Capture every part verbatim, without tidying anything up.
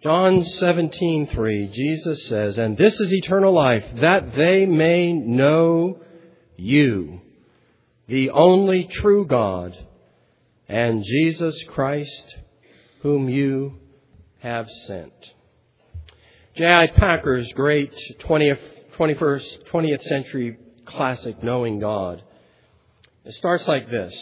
John seventeen three, Jesus says, "And this is eternal life, that they may know you, the only true God, and Jesus Christ, whom you have sent." J I Packer's great twentieth, twenty-first, twentieth century classic, Knowing God, it starts like this.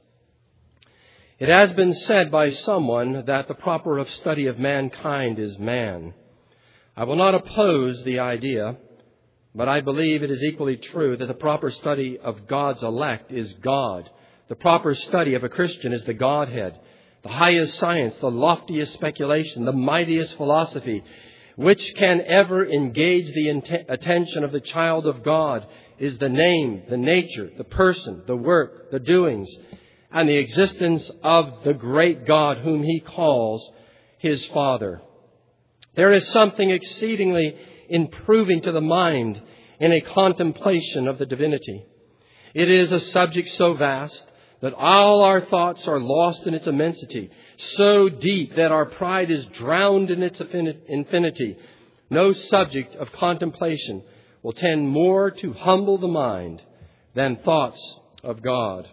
"It has been said by someone that the proper of study of mankind is man. I will not oppose the idea, but I believe it is equally true that the proper study of God's elect is God. The proper study of a Christian is the Godhead, the highest science, the loftiest speculation, the mightiest philosophy, which can ever engage the int- attention of the child of God, is the name, the nature, the person, the work, the doings, and the existence of the great God whom he calls his Father. There is something exceedingly improving to the mind in a contemplation of the divinity. It is a subject so vast that all our thoughts are lost in its immensity, so deep that our pride is drowned in its infinity. No subject of contemplation will tend more to humble the mind than thoughts of God."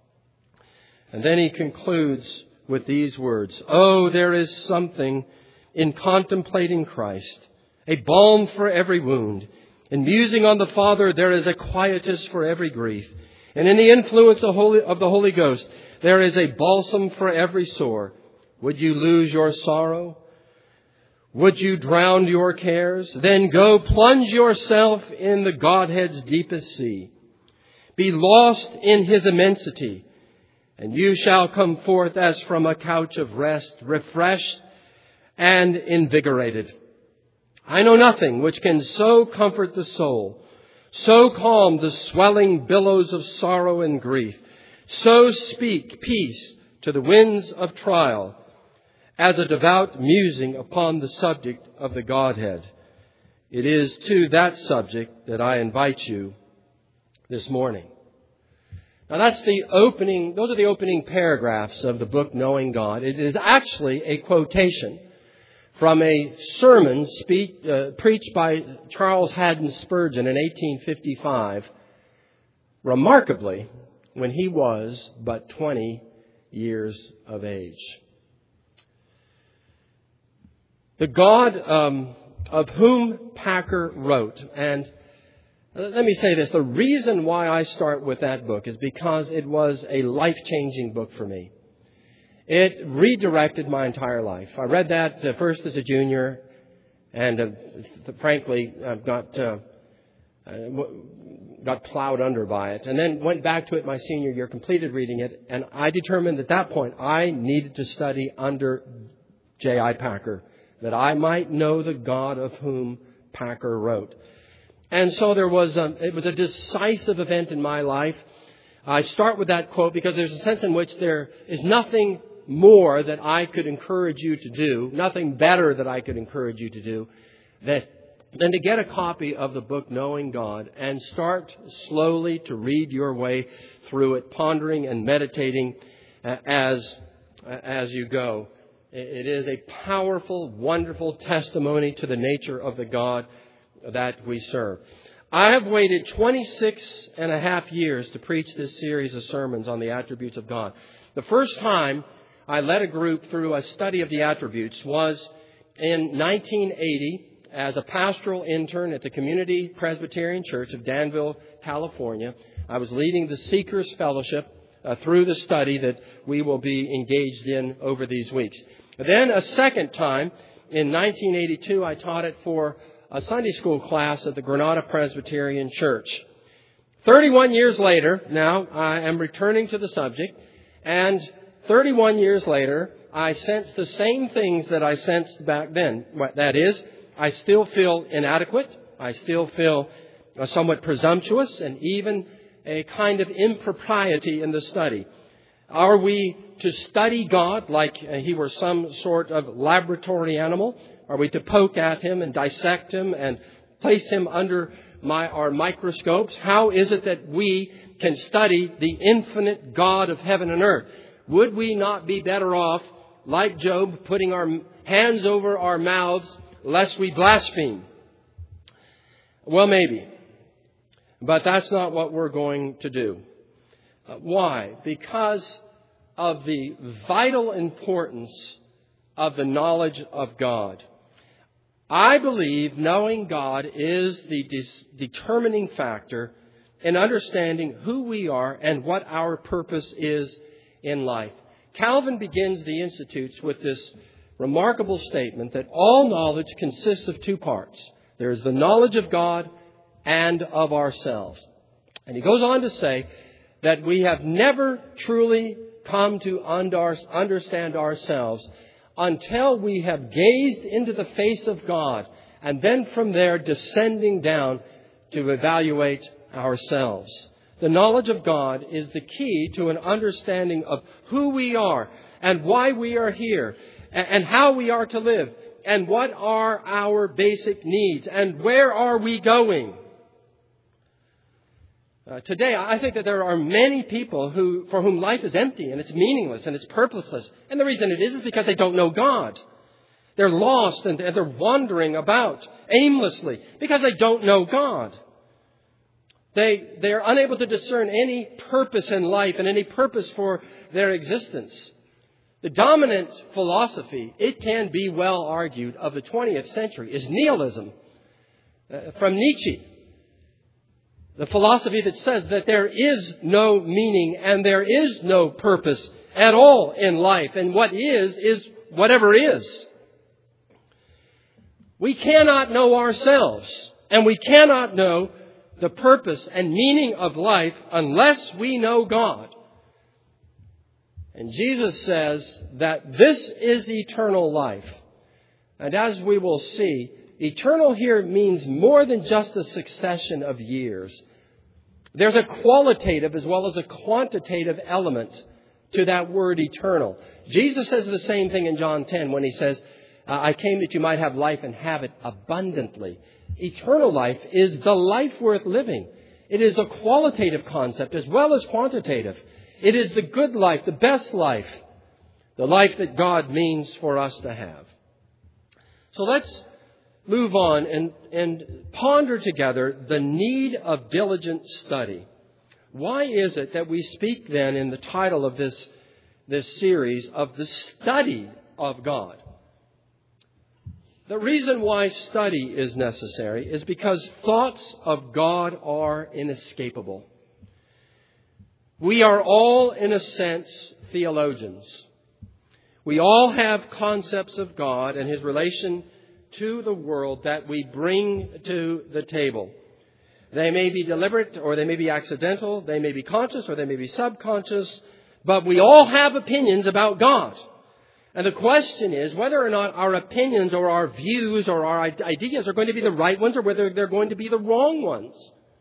And then he concludes with these words, "Oh, there is something in contemplating Christ, a balm for every wound. In musing on the Father, there is a quietus for every grief. And in the influence of, Holy, of the Holy Ghost, there is a balsam for every sore. Would you lose your sorrow? Would you drown your cares? Then go plunge yourself in the Godhead's deepest sea. Be lost in his immensity, and you shall come forth as from a couch of rest, refreshed and invigorated. I know nothing which can so comfort the soul, so calm the swelling billows of sorrow and grief, so speak peace to the winds of trial, as a devout musing upon the subject of the Godhead. It is to that subject that I invite you this morning." Now that's the opening, those are the opening paragraphs of the book Knowing God. It is actually a quotation from a sermon speak, uh, preached by Charles Haddon Spurgeon in eighteen fifty-five, remarkably, when he was but twenty years of age. The God um, of whom Packer wrote, and let me say this, the reason why I start with that book is because it was a life-changing book for me. It redirected my entire life. I read that uh, first as a junior, and uh, frankly, I've got uh, got plowed under by it, and then went back to it my senior year, completed reading it, and I determined at that point I needed to study under J I Packer, that I might know the God of whom Packer wrote. And so there was a, it was a decisive event in my life. I start with that quote because there's a sense in which there is nothing more that I could encourage you to do, nothing better that I could encourage you to do, that, than to get a copy of the book Knowing God and start slowly to read your way through it, pondering and meditating as, as you go. It is a powerful, wonderful testimony to the nature of the God that we serve. I have waited twenty-six and a half years to preach this series of sermons on the attributes of God. The first time I led a group through a study of the attributes was in nineteen eighty as a pastoral intern at the Community Presbyterian Church of Danville, California. I was leading the Seekers Fellowship uh, through the study that we will be engaged in over these weeks. Then a second time in nineteen eighty-two, I taught it for a Sunday school class at the Granada Presbyterian Church. thirty-one years later, now I am returning to the subject, and thirty-one years later, I sense the same things that I sensed back then. That is, I still feel inadequate. I still feel uh, somewhat presumptuous and even a kind of impropriety in the study. Are we to study God like uh, he were some sort of laboratory animal? Are we to poke at him and dissect him and place him under my, our microscopes? How is it that we can study the infinite God of heaven and earth? Would we not be better off, like Job, putting our hands over our mouths lest we blaspheme. Well, maybe. But that's not what we're going to do. Uh, why? Because of the vital importance of the knowledge of God. I believe knowing God is the dis- determining factor in understanding who we are and what our purpose is in life. Calvin begins the Institutes with this remarkable statement that all knowledge consists of two parts. There is the knowledge of God and of ourselves. And he goes on to say that we have never truly come to understand ourselves until we have gazed into the face of God, and then from there descending down to evaluate ourselves. The knowledge of God is the key to an understanding of who we are and why we are here and how we are to live and what are our basic needs and where are we going. Uh, today, I think that there are many people who, for whom life is empty and it's meaningless and it's purposeless. And the reason it is is because they don't know God. They're lost and they're wandering about aimlessly because they don't know God. They, they are unable to discern any purpose in life and any purpose for their existence. The dominant philosophy, it can be well argued, of the twentieth century is nihilism. Uh, from Nietzsche. The philosophy that says that there is no meaning and there is no purpose at all in life. And what is, is whatever is. We cannot know ourselves. And we cannot know the purpose and meaning of life unless we know God. And Jesus says that this is eternal life. And as we will see, eternal here means more than just a succession of years. There's a qualitative as well as a quantitative element to that word eternal. Jesus says the same thing in John ten when he says, I came that you might have life and have it abundantly. Eternal life is the life worth living. It is a qualitative concept as well as quantitative. It is the good life, the best life, the life that God means for us to have. So let's move on and, and ponder together the need of diligent study. Why is it that we speak then in the title of this, this series of the study of God? The reason why study is necessary is because thoughts of God are inescapable. We are all, in a sense, theologians. We all have concepts of God and His relation to the world that we bring to the table. They may be deliberate or they may be accidental. They may be conscious or they may be subconscious. But we all have opinions about God. And the question is whether or not our opinions or our views or our ideas are going to be the right ones or whether they're going to be the wrong ones.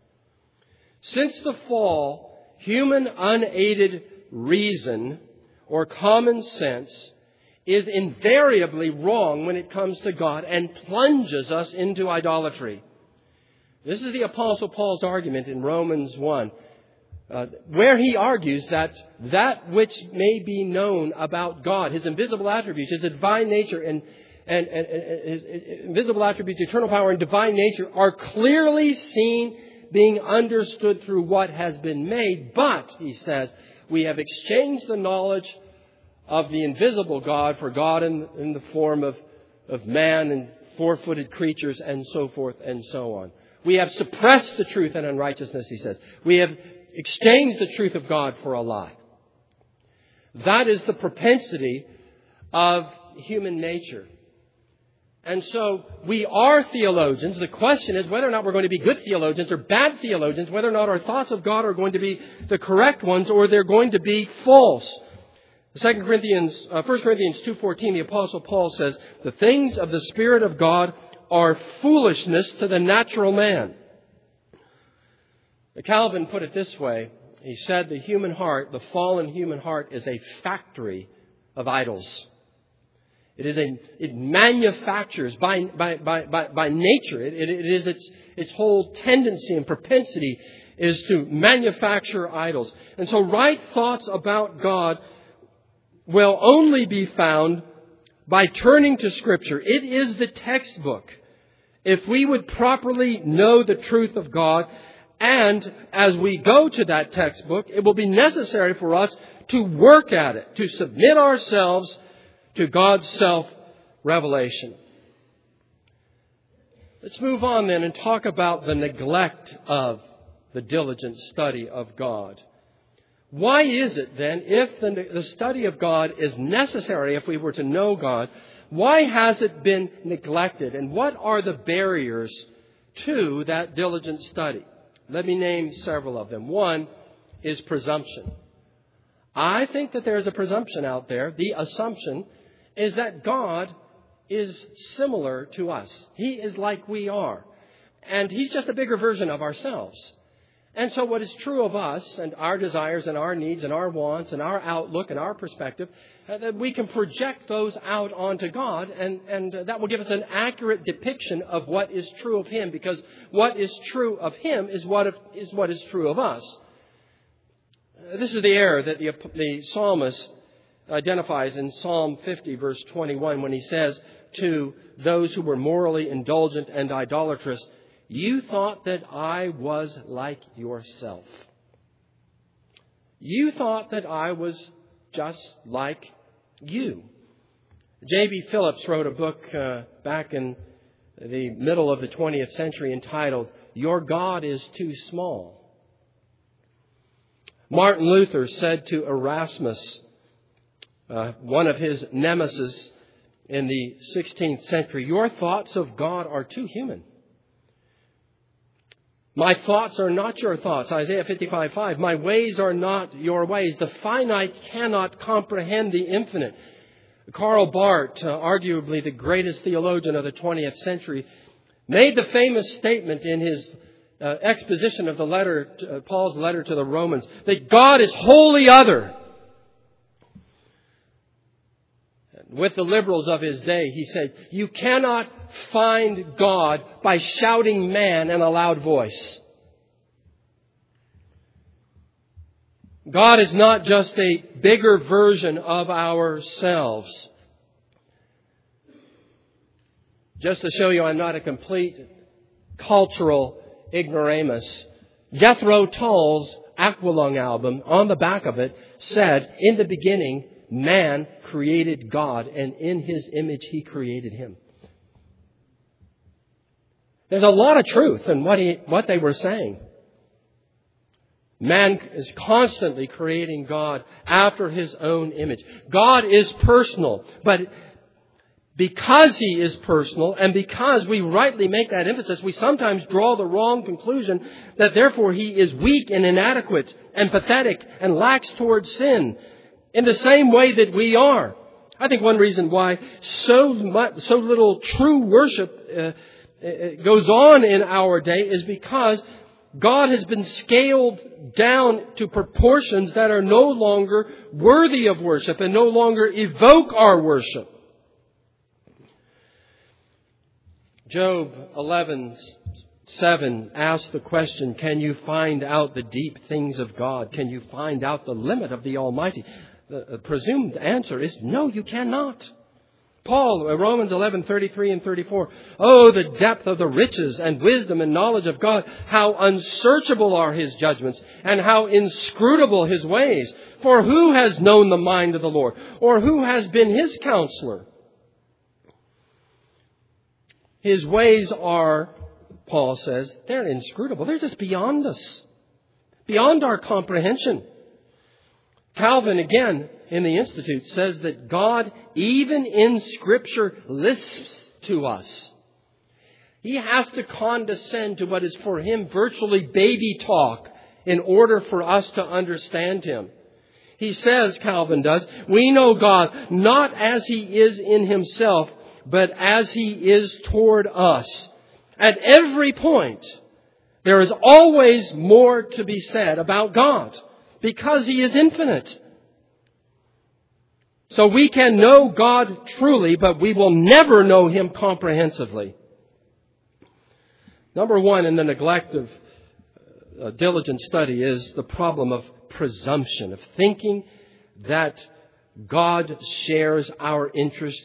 Since the fall, human unaided reason or common sense is invariably wrong when it comes to God and plunges us into idolatry. This is the Apostle Paul's argument in Romans one, uh, where he argues that that which may be known about God, His invisible attributes, His divine nature and, and, and, and His invisible attributes, eternal power and divine nature are clearly seen, being understood through what has been made. But, he says, we have exchanged the knowledge of the invisible God for God in, in the form of, of man and four-footed creatures and so forth and so on. We have suppressed the truth in unrighteousness, he says. We have exchanged the truth of God for a lie. That is the propensity of human nature. And so we are theologians. The question is whether or not we're going to be good theologians or bad theologians, whether or not our thoughts of God are going to be the correct ones or they're going to be false. Second Corinthians, uh, First Corinthians two fourteen, the Apostle Paul says, the things of the Spirit of God are foolishness to the natural man. Calvin put it this way. He said the human heart, the fallen human heart, is a factory of idols. It is a, it manufactures by, by, by, by, by nature. It, it, it is its, its whole tendency and propensity is to manufacture idols. And so right thoughts about God will only be found by turning to Scripture. It is the textbook. If we would properly know the truth of God, and as we go to that textbook, it will be necessary for us to work at it, to submit ourselves to God's self-revelation. Let's move on then and talk about the neglect of the diligent study of God. Why is it then, if the, the study of God is necessary if we were to know God, why has it been neglected? And what are the barriers to that diligent study? Let me name several of them. One is presumption. I think that there is a presumption out there. The assumption is that God is similar to us. He is like we are. And He's just a bigger version of ourselves. And so what is true of us and our desires and our needs and our wants and our outlook and our perspective, uh, that we can project those out onto God, and, and uh, that will give us an accurate depiction of what is true of Him, because what is true of Him is what, of, is, what is true of us. Uh, this is the error that the, the psalmist identifies in Psalm fifty, verse twenty-one, when he says to those who were morally indulgent and idolatrous, "You thought that I was like yourself." You thought that I was just like you. J B Phillips wrote a book uh, back in the middle of the twentieth century entitled, "Your God is Too Small." Martin Luther said to Erasmus, uh, one of his nemesis in the sixteenth century, "Your thoughts of God are too human. My thoughts are not your thoughts." Isaiah fifty-five five. "My ways are not your ways. The finite cannot comprehend the infinite." Karl Barth, uh, arguably the greatest theologian of the twentieth century, made the famous statement in his uh, exposition of the letter, to, uh, Paul's letter to the Romans, that God is wholly other. With the liberals of his day, he said, "You cannot find God by shouting man in a loud voice." God is not just a bigger version of ourselves. Just to show you I'm not a complete cultural ignoramus, Jethro Tull's Aqualung album, on the back of it, said, "In the beginning, man created God, and in His image He created him." There's a lot of truth in what he, what they were saying. Man is constantly creating God after His own image. God is personal, but because He is personal, and because we rightly make that emphasis, we sometimes draw the wrong conclusion that therefore He is weak and inadequate and pathetic and lacks towards sin, in the same way that we are. I think one reason why so much, so little true worship uh, goes on in our day is because God has been scaled down to proportions that are no longer worthy of worship and no longer evoke our worship. Job eleven seven asks the question, can you find out the deep things of God? Can you find out the limit of the Almighty? The presumed answer is no, you cannot. Paul, Romans eleven thirty-three and thirty-four. Oh, the depth of the riches and wisdom and knowledge of God. How unsearchable are His judgments and how inscrutable His ways. For who has known the mind of the Lord? Or who has been His counselor? His ways are, Paul says, they're inscrutable. They're just beyond us. Beyond our comprehension. Calvin, again, in the Institute, says that God, even in Scripture, lisps to us. He has to condescend to what is for Him virtually baby talk in order for us to understand Him. He says, Calvin does, we know God not as He is in Himself, but as He is toward us. At every point, there is always more to be said about God, because He is infinite. So we can know God truly, but we will never know Him comprehensively. Number one in the neglect of uh, diligent study is the problem of presumption, of thinking that God shares our interests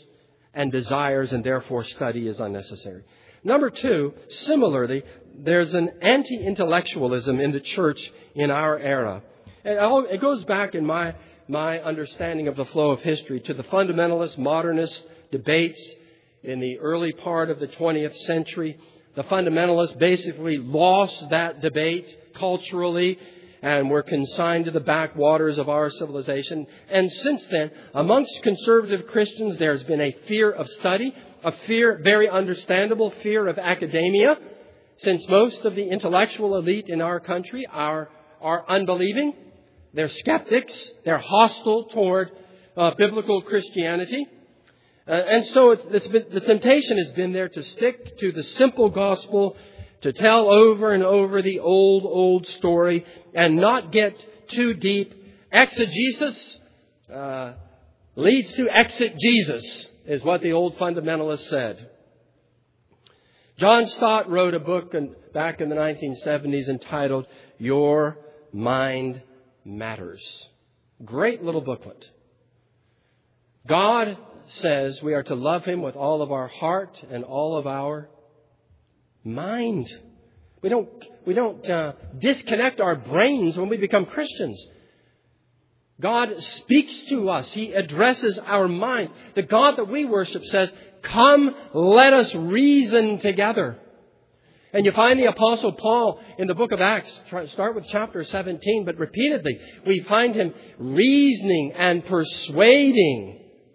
and desires, and therefore study is unnecessary. Number two, similarly, there's an anti-intellectualism in the church in our era. And all, it goes back in my, my understanding of the flow of history to the fundamentalist, modernist debates in the early part of the twentieth century. The fundamentalists basically lost that debate culturally and were consigned to the backwaters of our civilization. And since then, amongst conservative Christians, there's been a fear of study, a fear, very understandable fear of academia, since most of the intellectual elite in our country are, are unbelieving. They're skeptics. They're hostile toward uh, biblical Christianity. Uh, and so it's, it's been, the temptation has been there to stick to the simple gospel, to tell over and over the old, old story and not get too deep. Exegesis uh, leads to exit Jesus, is what the old fundamentalist said. John Stott wrote a book in, back in the nineteen seventies entitled Your Mind Matters. Great little booklet. God says we are to love Him with all of our heart and all of our mind. We don't, we don't uh, disconnect our brains when we become Christians. God speaks to us. He addresses our minds. The God that we worship says, "Come, let us reason together." And you find the Apostle Paul in the book of Acts, start with chapter seventeen, but repeatedly we find him reasoning and persuading,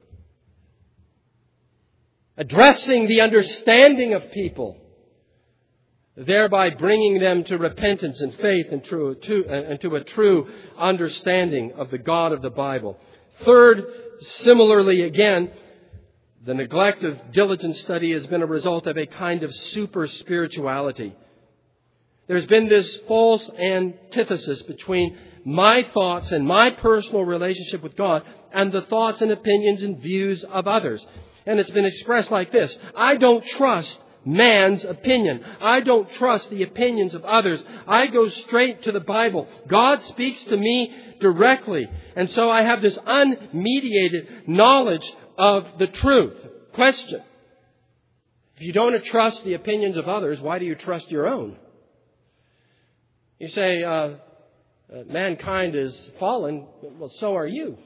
addressing the understanding of people, thereby bringing them to repentance and faith and, true, to, and to a true understanding of the God of the Bible. Third, similarly again, the neglect of diligent study has been a result of a kind of super spirituality. There's been this false antithesis between my thoughts and my personal relationship with God and the thoughts and opinions and views of others. And it's been expressed like this: I don't trust man's opinion. I don't trust the opinions of others. I go straight to the Bible. God speaks to me directly. And so I have this unmediated knowledge of the truth. Question: if you don't trust the opinions of others, why do you trust your own? You say, uh, uh, mankind is fallen. Well, so are you.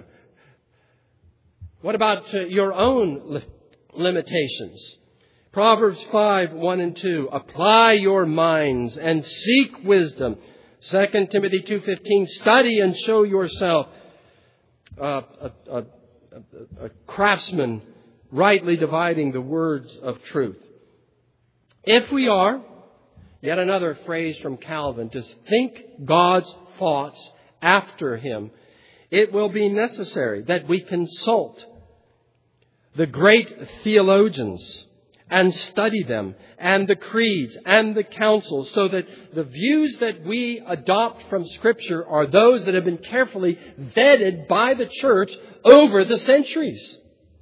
What about uh, your own li- limitations? Proverbs five, one and two. Apply your minds and seek wisdom. Second Timothy two fifteen. Study and show yourself uh, a, a, a, a craftsman, rightly dividing the words of truth. If we are, yet another phrase from Calvin, to think God's thoughts after Him, it will be necessary that we consult the great theologians and study them and the creeds and the councils, so that the views that we adopt from Scripture are those that have been carefully vetted by the church over the centuries.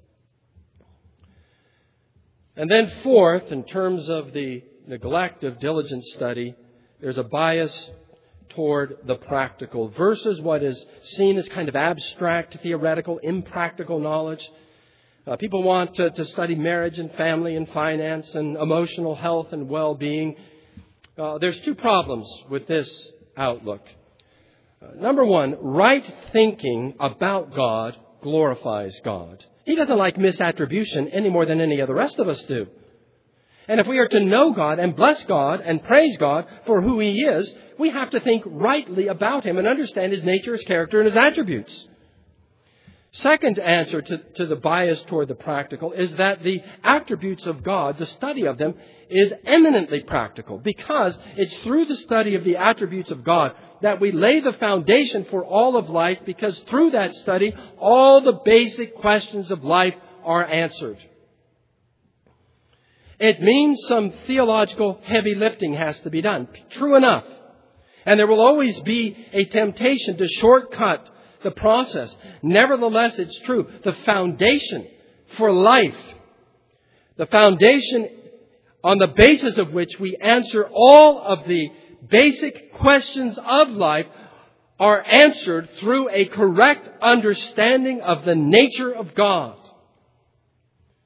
And then fourth, in terms of the neglect of diligent study, there's a bias toward the practical versus what is seen as kind of abstract, theoretical, impractical knowledge. Uh, people want to, to study marriage and family and finance and emotional health and well-being. Uh, there's two problems with this outlook. Uh, number one, right thinking about God glorifies God. He doesn't like misattribution any more than any of the rest of us do. And if we are to know God and bless God and praise God for who He is, we have to think rightly about Him and understand His nature, His character, and His attributes. Second answer to, to the bias toward the practical is that the attributes of God, the study of them, is eminently practical, because it's through the study of the attributes of God that we lay the foundation for all of life, because through that study, all the basic questions of life are answered. It means some theological heavy lifting has to be done. True enough. And there will always be a temptation to shortcut the process. Nevertheless, it's true. The foundation for life, the foundation on the basis of which we answer all of the basic questions of life, are answered through a correct understanding of the nature of God.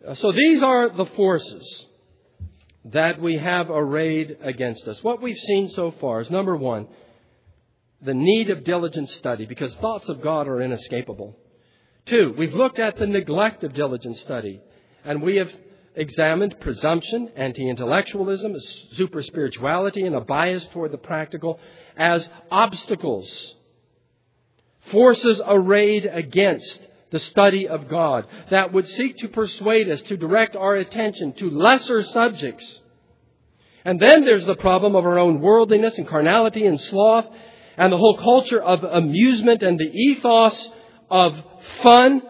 So these are the forces that we have arrayed against us. What we've seen so far is, number one, the need of diligent study, because thoughts of God are inescapable. Two, we've looked at the neglect of diligent study, and we have examined presumption, anti-intellectualism, super-spirituality, and a bias toward the practical as obstacles, forces arrayed against the study of God that would seek to persuade us to direct our attention to lesser subjects. And then there's the problem of our own worldliness and carnality and sloth and the whole culture of amusement and the ethos of fun.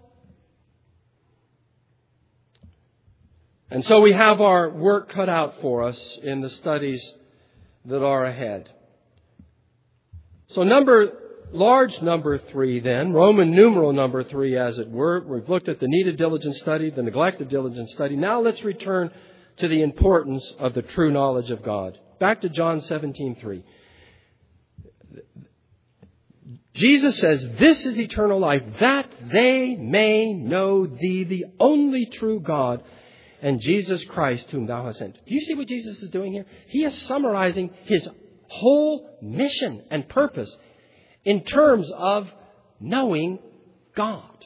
And so we have our work cut out for us in the studies that are ahead. So number, large number three then, Roman numeral number three as it were, we've looked at the need of diligent study, the neglect of diligent study. Now let's return to the importance of the true knowledge of God. Back to John seventeen three. Jesus says, "This is eternal life, that they may know Thee, the only true God, and Jesus Christ, whom Thou hast sent." Do you see what Jesus is doing here? He is summarizing His whole mission and purpose in terms of knowing God.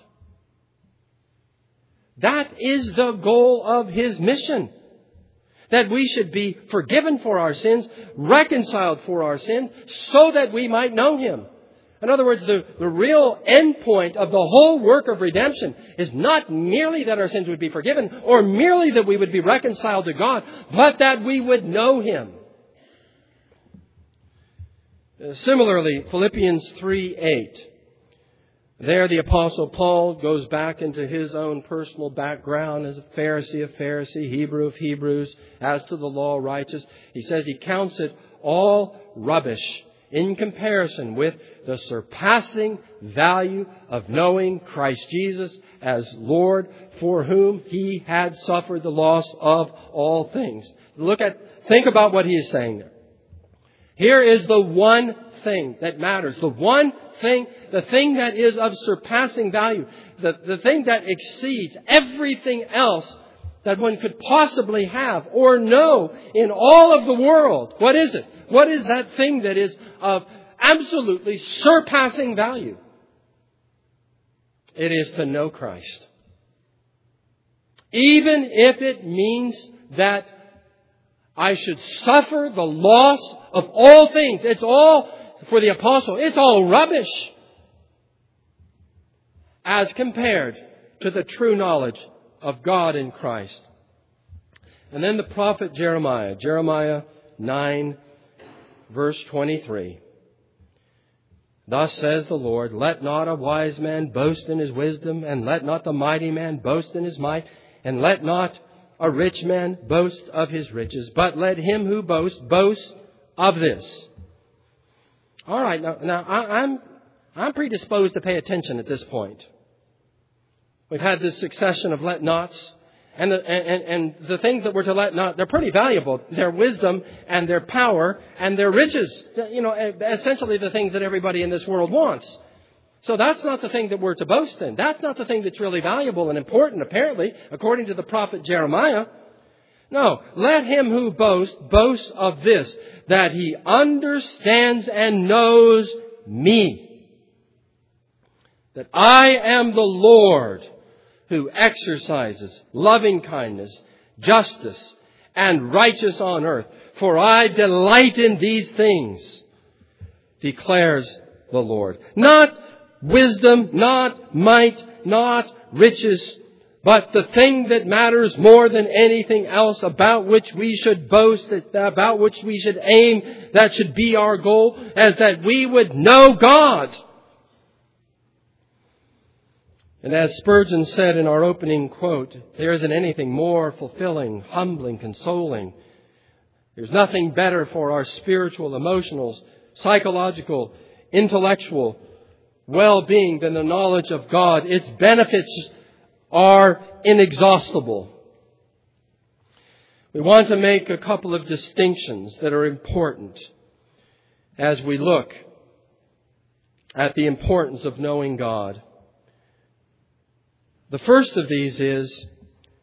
That is the goal of His mission. That we should be forgiven for our sins, reconciled for our sins, so that we might know Him. In other words, the, the real end point of the whole work of redemption is not merely that our sins would be forgiven or merely that we would be reconciled to God, but that we would know Him. Similarly, Philippians three eight. There the Apostle Paul goes back into his own personal background as a Pharisee of Pharisee, Hebrew of Hebrews, as to the law righteous. He says he counts it all rubbish in comparison with the surpassing value of knowing Christ Jesus as Lord, for whom He had suffered the loss of all things. Look at, think about what he is saying there. Here is the one thing that matters. The one thing, the thing that is of surpassing value. The, the thing that exceeds everything else that one could possibly have or know in all of the world. What is it? What is that thing that is of absolutely surpassing value? It is to know Christ. Even if it means that I should suffer the loss of all things. It's all, for the apostle, it's all rubbish as compared to the true knowledge of God in Christ. And then the prophet Jeremiah, Jeremiah nine, verse twenty-three. Thus says the Lord, "Let not a wise man boast in his wisdom, and let not the mighty man boast in his might, and let not a rich man boast of his riches, but let him who boasts boast of this." All right, now, now I, I'm I'm predisposed to pay attention at this point. We've had this succession of let nots, and the, and, and the things that we're to let not, they're pretty valuable. Their wisdom and their power and their riches, you know, essentially the things that everybody in this world wants. So that's not the thing that we're to boast in. That's not the thing that's really valuable and important, apparently, according to the prophet Jeremiah. No, let him who boasts boast of this, that he understands and knows me, that I am the Lord who exercises loving kindness, justice, and righteous on earth. For I delight in these things, declares the Lord. Not wisdom, not might, not riches, but the thing that matters more than anything else, about which we should boast, about which we should aim, that should be our goal, is that we would know God. And as Spurgeon said in our opening quote, there isn't anything more fulfilling, humbling, consoling. There's nothing better for our spiritual, emotional, psychological, intellectual well-being than the knowledge of God. Its benefits are inexhaustible. We want to make a couple of distinctions that are important as we look at the importance of knowing God. The first of these is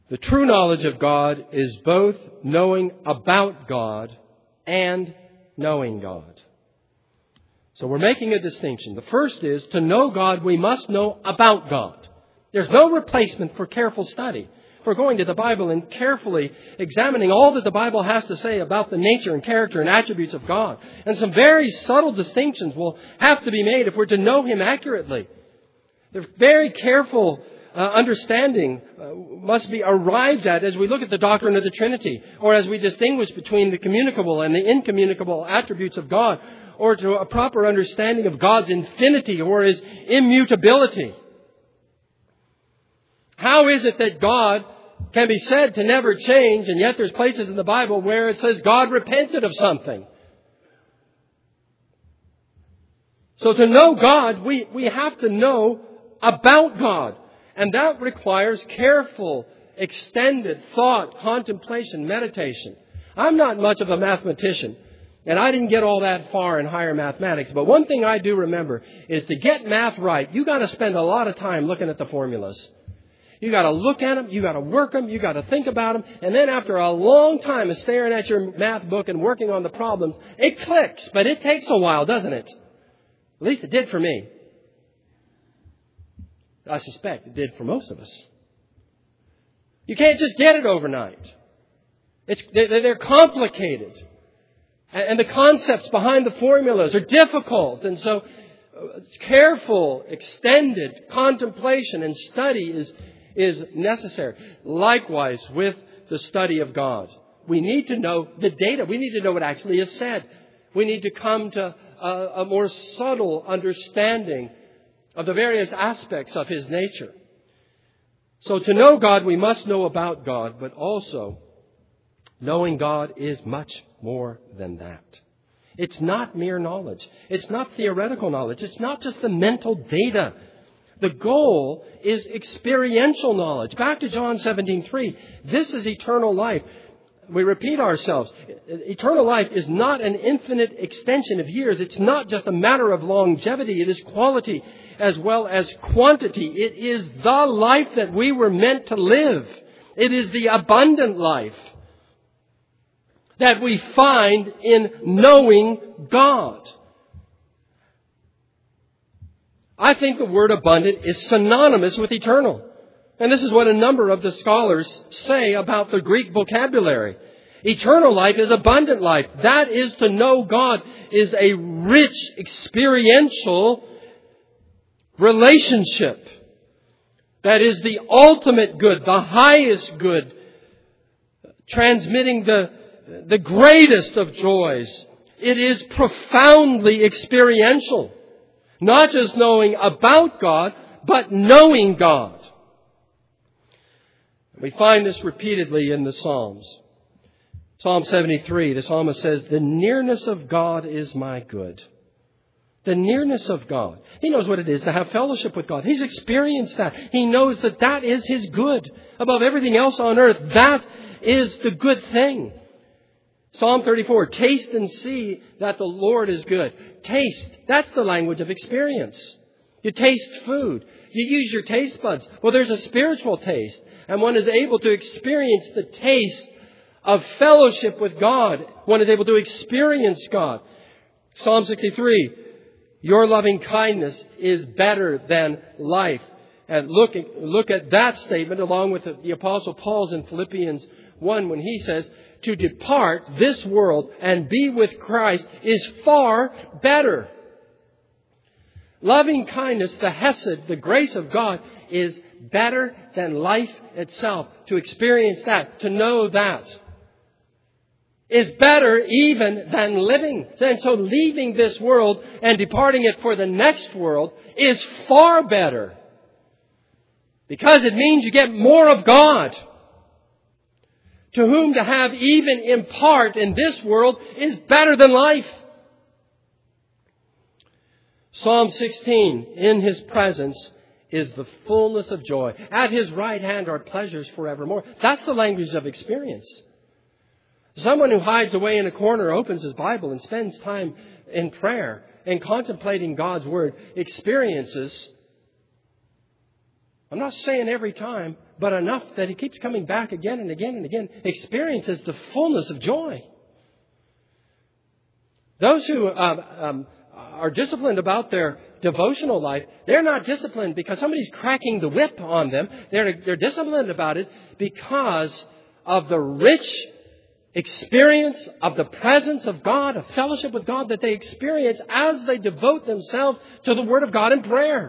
The true knowledge of God is both knowing about God and knowing God. So we're making a distinction. The first is, to know God, we must know about God. There's no replacement for careful study. For going to the Bible and carefully examining all that the Bible has to say about the nature and character and attributes of God. And some very subtle distinctions will have to be made if we're to know Him accurately. The very careful uh, understanding uh, must be arrived at as we look at the doctrine of the Trinity, or as we distinguish between the communicable and the incommunicable attributes of God, or to a proper understanding of God's infinity or His immutability. How is it that God can be said to never change, and yet there's places in the Bible where it says God repented of something? So to know God, we, we have to know about God. And that requires careful, extended thought, contemplation, meditation. I'm not much of a mathematician, and I didn't get all that far in higher mathematics. But one thing I do remember is to get math right, you got to spend a lot of time looking at the formulas. You got to look at them, you got to work them, you got to think about them, and then after a long time of staring at your math book and working on the problems, it clicks, but it takes a while, doesn't it? At least it did for me. I suspect it did for most of us. You can't just get it overnight. It's, they're complicated. And the concepts behind the formulas are difficult. And so careful, extended contemplation and study is, is necessary. Likewise with the study of God. We need to know the data. We need to know what actually is said. We need to come to a, a more subtle understanding of the various aspects of His nature. So to know God, we must know about God, but also knowing God is much more than that. It's not mere knowledge. It's not theoretical knowledge. It's not just the mental data. The goal is experiential knowledge. Back to John seventeen three. This is eternal life. We repeat ourselves. Eternal life is not an infinite extension of years. It's not just a matter of longevity. It is quality as well as quantity. It is the life that we were meant to live. It is the abundant life that we find in knowing God. I think the word abundant is synonymous with eternal. And this is what a number of the scholars say about the Greek vocabulary. Eternal life is abundant life. That is, to know God is a rich, experiential relationship. That is the ultimate good, the highest good, transmitting the, the greatest of joys. It is profoundly experiential. Not just knowing about God, but knowing God. We find this repeatedly in the Psalms. Psalm seventy-three, the psalmist says, "The nearness of God is my good." The nearness of God. He knows what it is to have fellowship with God. He's experienced that. He knows that that is His good. Above everything else on earth, that is the good thing. Psalm thirty-four, "Taste and see that the Lord is good." Taste, that's the language of experience. You taste food. You use your taste buds. Well, there's a spiritual taste. And one is able to experience the taste of fellowship with God. One is able to experience God. Psalm sixty-three, "Your loving kindness is better than life." And look, look at that statement along with the Apostle Paul's in Philippians one when he says, "To depart this world and be with Christ is far better." Loving kindness, the hesed, the grace of God, is better than life itself. To experience that, to know that, is better even than living. And so leaving this world and departing it for the next world is far better. Because it means you get more of God. To whom to have even in part in this world is better than life. Psalm sixteen, "In His presence is the fullness of joy. At His right hand are pleasures forevermore." That's the language of experience. Someone who hides away in a corner, opens his Bible and spends time in prayer and contemplating God's Word experiences I'm not saying every time, but enough that he keeps coming back again and again and again, experiences the fullness of joy. Those who um, um, are disciplined about their devotional life, they're not disciplined because somebody's cracking the whip on them. They're, they're disciplined about it because of the rich experience of the presence of God, a fellowship with God that they experience as they devote themselves to the Word of God in prayer.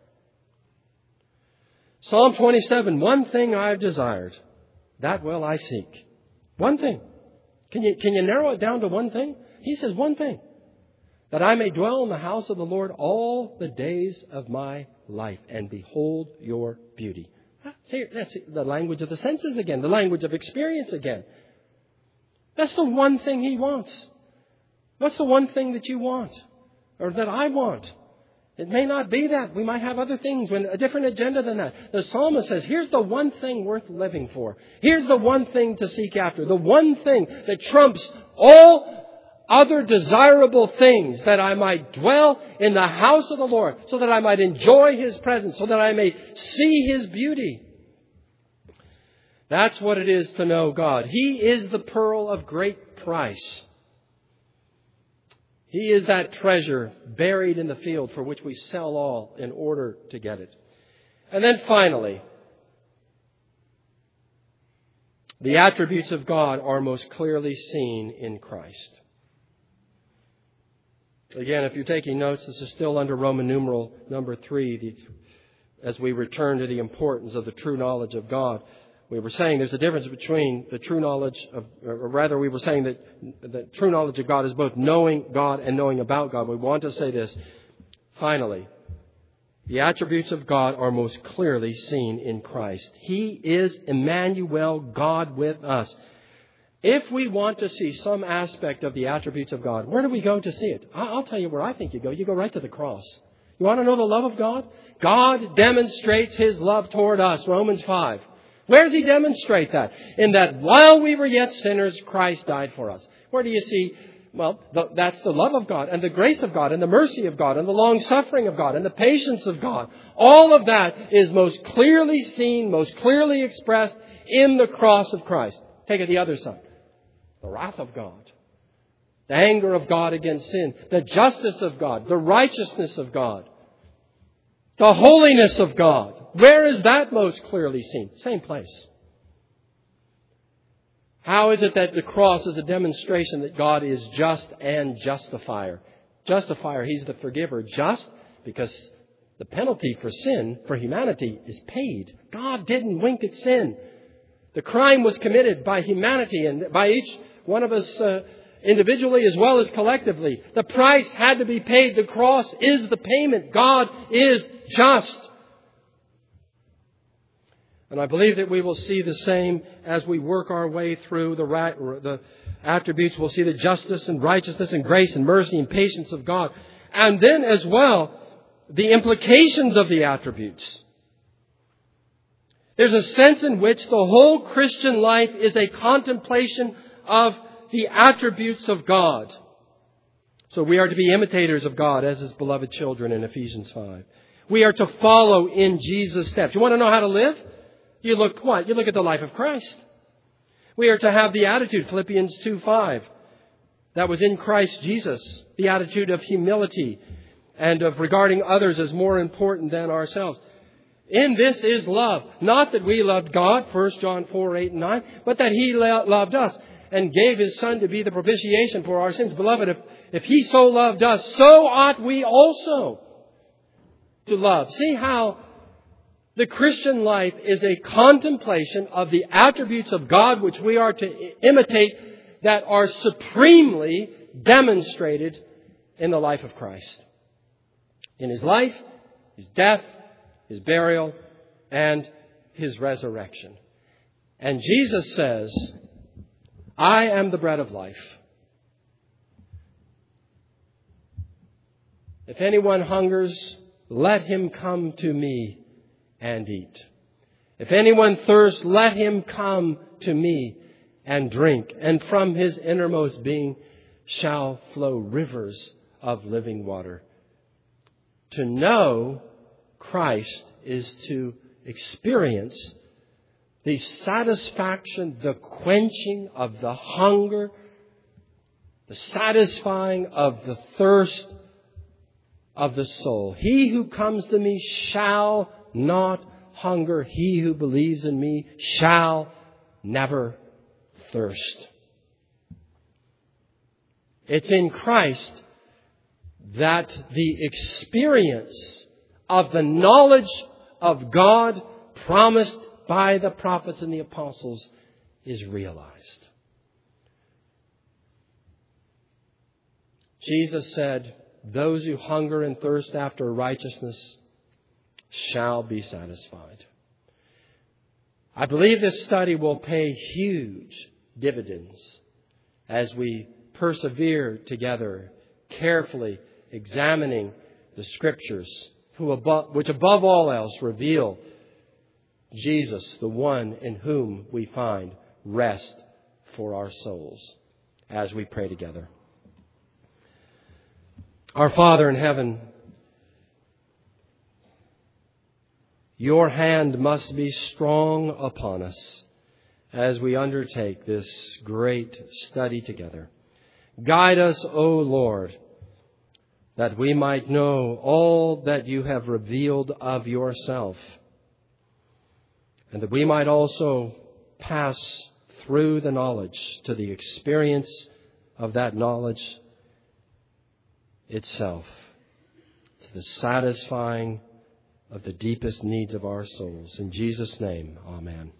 Psalm twenty-seven, one thing I've desired, that will I seek. One thing. Can you, can you narrow it down to one thing? He says one thing. That I may dwell in the house of the Lord all the days of my life and behold your beauty. See, that's the language of the senses again, the language of experience again. That's the one thing he wants. What's the one thing that you want? Or that I want? It may not be that. We might have other things, a different agenda than that. The psalmist says, here's the one thing worth living for. Here's the one thing to seek after. The one thing that trumps all other desirable things, that I might dwell in the house of the Lord, so that I might enjoy His presence, so that I may see His beauty. That's what it is to know God. He is the pearl of great price. He is that treasure buried in the field for which we sell all in order to get it. And then finally, the attributes of God are most clearly seen in Christ. Again, if you're taking notes, this is still under Roman numeral number three, the, as we return to the importance of the true knowledge of God. We were saying there's a difference between the true knowledge of, or rather we were saying that the true knowledge of God is both knowing God and knowing about God. We want to say this. Finally, the attributes of God are most clearly seen in Christ. He is Emmanuel, God with us. If we want to see some aspect of the attributes of God, where do we go to see it? I'll tell you where I think you go. You go right to the cross. You want to know the love of God? God demonstrates His love toward us, Romans five. Where does He demonstrate that? In that while we were yet sinners, Christ died for us. Where do you see? Well, the, that's the love of God and the grace of God and the mercy of God and the long suffering of God and the patience of God. All of that is most clearly seen, most clearly expressed in the cross of Christ. Take it the other side. The wrath of God, the anger of God against sin, the justice of God, the righteousness of God, the holiness of God. Where is that most clearly seen? Same place. How is it that the cross is a demonstration that God is just and justifier? Justifier, He's the forgiver. Just because the penalty for sin, for humanity, is paid. God didn't wink at sin. The crime was committed by humanity and by each one of us uh, individually as well as collectively. The price had to be paid. The cross is the payment. God is just. And I believe that we will see the same as we work our way through the, ra- the attributes. We'll see the justice and righteousness and grace and mercy and patience of God. And then as well, the implications of the attributes. There's a sense in which the whole Christian life is a contemplation of the attributes of God. So we are to be imitators of God as His beloved children in Ephesians five. We are to follow in Jesus' steps. You want to know how to live? You look what? You look at the life of Christ. We are to have the attitude, Philippians two five, that was in Christ Jesus. The attitude of humility and of regarding others as more important than ourselves. In this is love. Not that we loved God, First John four, eight and nine, but that He loved us and gave His Son to be the propitiation for our sins. Beloved, if, if He so loved us, so ought we also to love. See how the Christian life is a contemplation of the attributes of God which we are to imitate that are supremely demonstrated in the life of Christ. In His life, His death, His burial, and His resurrection. And Jesus says, I am the bread of life. If anyone hungers, let him come to me and eat. If anyone thirsts, let him come to me and drink. And from his innermost being shall flow rivers of living water. To know Christ is to experience the satisfaction, the quenching of the hunger, the satisfying of the thirst of the soul. He who comes to me shall not hunger. He who believes in me shall never thirst. It's in Christ that the experience of the knowledge of God promised by the prophets and the apostles is realized. Jesus said, "Those who hunger and thirst after righteousness shall be satisfied." I believe this study will pay huge dividends as we persevere together, carefully examining the Scriptures, who above, which above all else reveal Jesus, the one in whom we find rest for our souls, as we pray together. Our Father in heaven, your hand must be strong upon us as we undertake this great study together. Guide us, O Lord, that we might know all that you have revealed of yourself, and that we might also pass through the knowledge to the experience of that knowledge itself, to the satisfying of the deepest needs of our souls. In Jesus' name, amen.